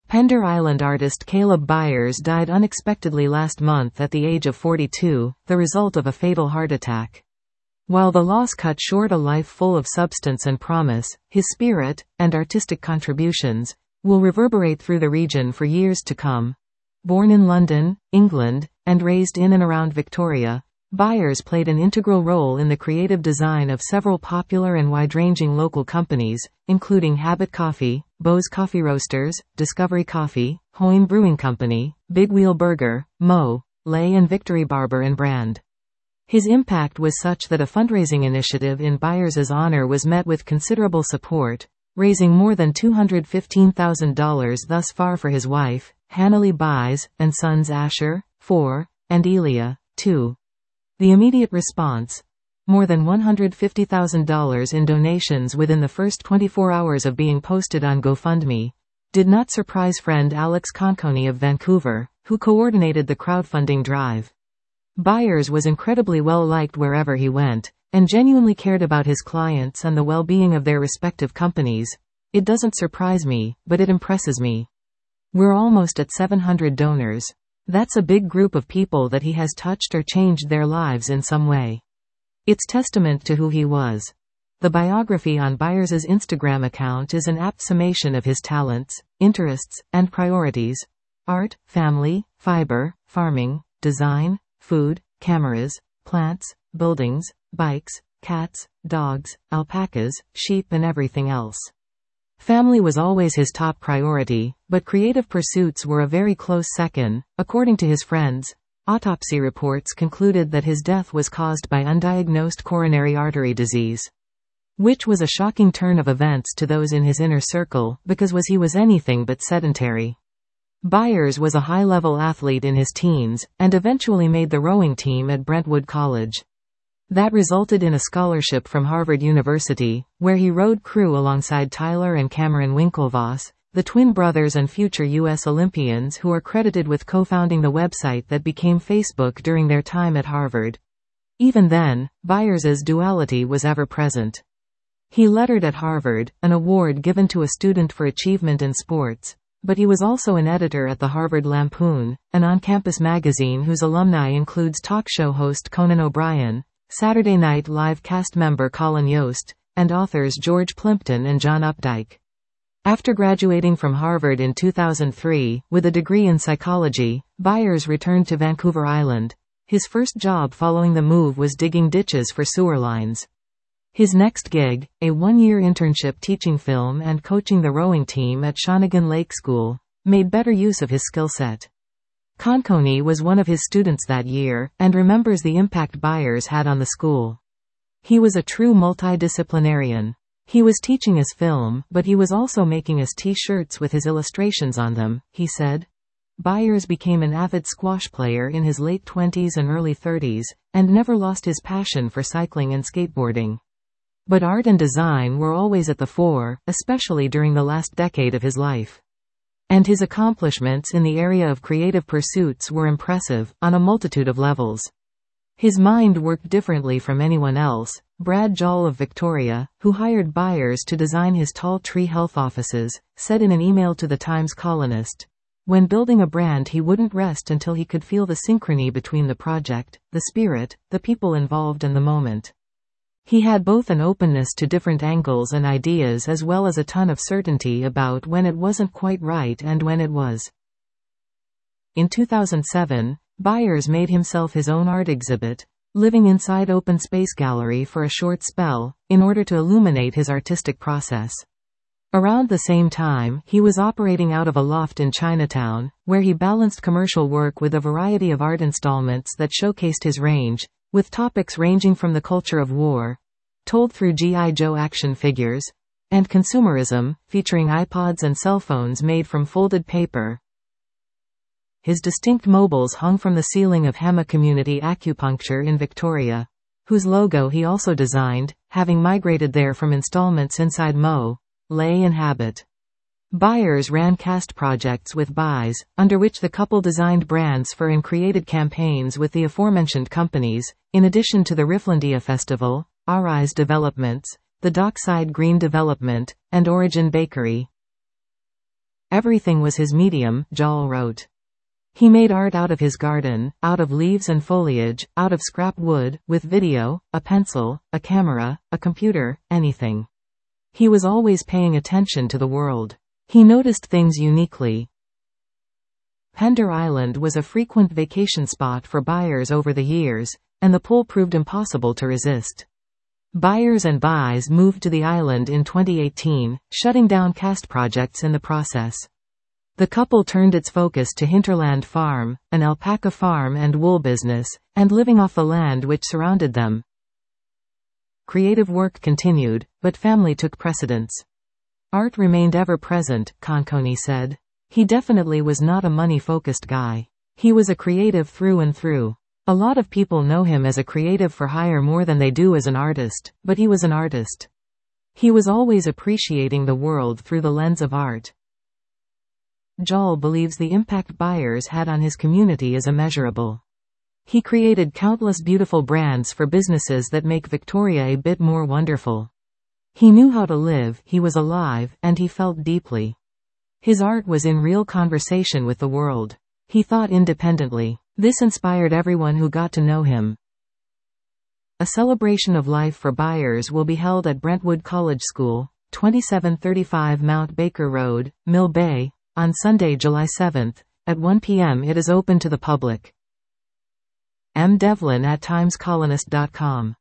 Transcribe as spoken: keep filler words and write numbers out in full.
Pender Island artist Caleb Byers died unexpectedly last month at the age of forty-two, the result of a fatal heart attack. While the loss cut short a life full of substance and promise, his spirit, and artistic contributions, will reverberate through the region for years to come. Born in London, England, and raised in and around Victoria, Byers played an integral role in the creative design of several popular and wide-ranging local companies, including Habit Coffee, Bose Coffee Roasters, Discovery Coffee, Hoyne Brewing Company, Big Wheel Burger, Mo, Lay and Victory Barber and Brand. His impact was such that a fundraising initiative in Byers's honor was met with considerable support, raising more than two hundred fifteen thousand dollars thus far for his wife, Hannalee Byers, and sons Asher, four, and Elia, two. The immediate response, more than one hundred fifty thousand dollars in donations within the first twenty-four hours of being posted on GoFundMe, did not surprise friend Alex Conconi of Vancouver, who coordinated the crowdfunding drive. Byers was incredibly well liked wherever he went, and genuinely cared about his clients and the well-being of their respective companies. It doesn't surprise me, but it impresses me. We're almost at seven hundred donors. That's a big group of people that he has touched or changed their lives in some way. It's testament to who he was. The biography on Byers's Instagram account is an apt summation of his talents, interests, and priorities: art, family, fiber, farming, design, food, cameras, plants, buildings, bikes, cats, dogs, alpacas, sheep and everything else. Family was always his top priority, but creative pursuits were a very close second. According to his friends, autopsy reports concluded that his death was caused by undiagnosed coronary artery disease. Which was a shocking turn of events to those in his inner circle, because was he was anything but sedentary. Byers was a high-level athlete in his teens, and eventually made the rowing team at Brentwood College. That resulted in a scholarship from Harvard University, where he rowed crew alongside Tyler and Cameron Winklevoss, the twin brothers and future U S Olympians who are credited with co-founding the website that became Facebook during their time at Harvard. Even then, Byers's duality was ever present. He lettered at Harvard, an award given to a student for achievement in sports, but he was also an editor at the Harvard Lampoon, an on-campus magazine whose alumni includes talk show host Conan O'Brien, Saturday Night Live cast member Colin Yost, and authors George Plimpton and John Updike. After graduating from Harvard in two thousand three, with a degree in psychology, Byers returned to Vancouver Island. His first job following the move was digging ditches for sewer lines. His next gig, a one-year internship teaching film and coaching the rowing team at Shawnigan Lake School, made better use of his skill set. Conconi was one of his students that year, and remembers the impact Byers had on the school. He was a true multidisciplinarian. He was teaching us film, but he was also making us t-shirts with his illustrations on them, he said. Byers became an avid squash player in his late twenties and early thirties, and never lost his passion for cycling and skateboarding. But art and design were always at the fore, especially during the last decade of his life. And his accomplishments in the area of creative pursuits were impressive, on a multitude of levels. His mind worked differently from anyone else. Brad Joll of Victoria, who hired Byers to design his Tall Tree Health offices, said in an email to the Times columnist, "When building a brand he wouldn't rest until he could feel the synchrony between the project, the spirit, the people involved and the moment." He had both an openness to different angles and ideas as well as a ton of certainty about when it wasn't quite right and when it was. In two thousand seven, Byers made himself his own art exhibit, living inside Open Space Gallery for a short spell, in order to illuminate his artistic process. Around the same time, he was operating out of a loft in Chinatown, where he balanced commercial work with a variety of art installments that showcased his range, with topics ranging from the culture of war, told through G I Joe action figures, and consumerism, featuring iPods and cell phones made from folded paper. His distinct mobiles hung from the ceiling of Hema Community Acupuncture in Victoria, whose logo he also designed, having migrated there from installments inside Mo, Lay and Habit. Byers ran cast projects with Byes, under which the couple designed brands for and created campaigns with the aforementioned companies, in addition to the Rifflandia Festival, Arise Developments, the Dockside Green Development, and Origin Bakery. Everything was his medium, Joel wrote. He made art out of his garden, out of leaves and foliage, out of scrap wood, with video, a pencil, a camera, a computer, anything. He was always paying attention to the world. He noticed things uniquely. Pender Island was a frequent vacation spot for buyers over the years, and the pull proved impossible to resist. Buyers and buys moved to the island in twenty eighteen, shutting down cast projects in the process. The couple turned its focus to Hinterland Farm, an alpaca farm and wool business, and living off the land which surrounded them. Creative work continued, but family took precedence. Art remained ever present, Conconi said. He definitely was not a money-focused guy. He was a creative through and through. A lot of people know him as a creative for hire more than they do as an artist, but he was an artist. He was always appreciating the world through the lens of art. Joel believes the impact buyers had on his community is immeasurable. He created countless beautiful brands for businesses that make Victoria a bit more wonderful. He knew how to live, he was alive, and he felt deeply. His art was in real conversation with the world. He thought independently. This inspired everyone who got to know him. A celebration of life for buyers will be held at Brentwood College School, twenty-seven thirty-five Mount Baker Road, Mill Bay, on Sunday, July seventh, at one p m It is open to the public. M. Devlin at times colonist dot com